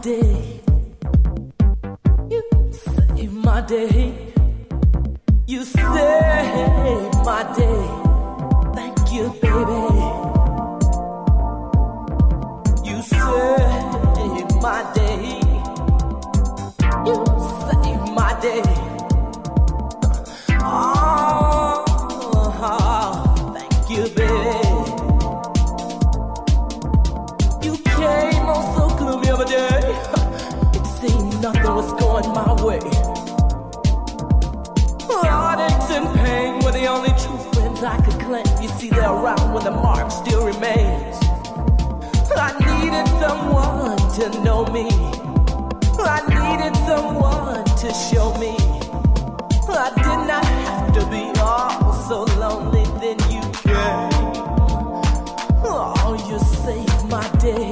day. You save my day. You save my day. Thank you, baby. You save my day. You save my day. Oh, thank you, baby. You came on so gloomy of a day. It seemed nothing was going my way. Heartaches and pain were the only true friends I could claim. You see, they're around when the mark still remains. I needed someone to know me. I needed someone to show me. I did not have to be all so lonely. Then you came. Oh, you saved my day.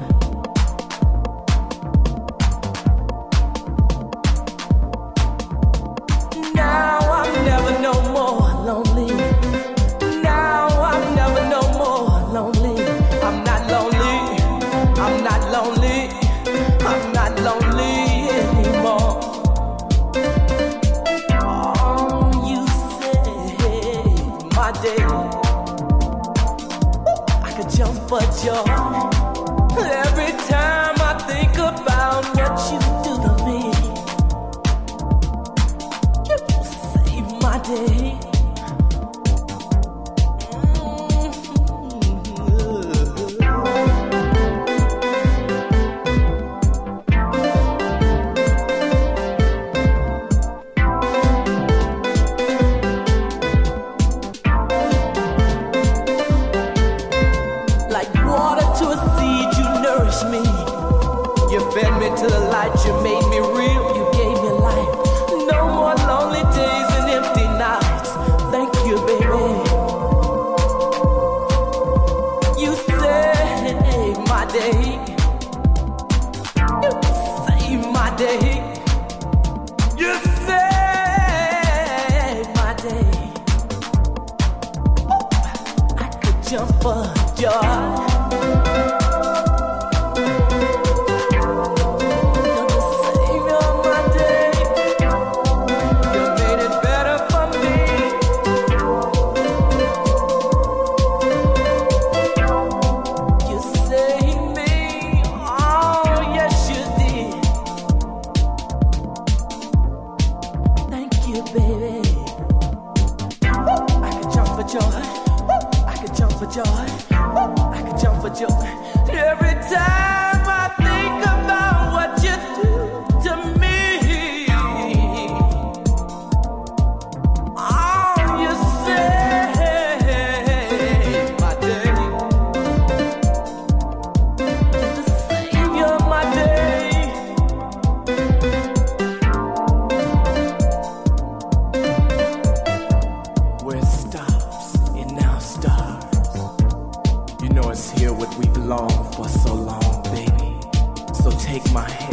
Now I'm never no more lonely. Now I'm never no more lonely. I'm not lonely. I'm not lonely. I'm not lonely anymore. Oh, you saved my day. I could jump for joy every time I think about what you do to me. You saved my day. Like water to a seed, you nourish me. You fed me to the light, you made me real, you gave me life. No more lonely days and empty nights. Thank you, baby. You saved my day. You saved my day. You saved my day. I could jump for joy. Joy. I could jump for joy. Every time I think about what you do to me. Oh, you save my day. The savior of my day. Where it stops, it now starts. You know it's here what we've longed for so long, baby. So take my hand.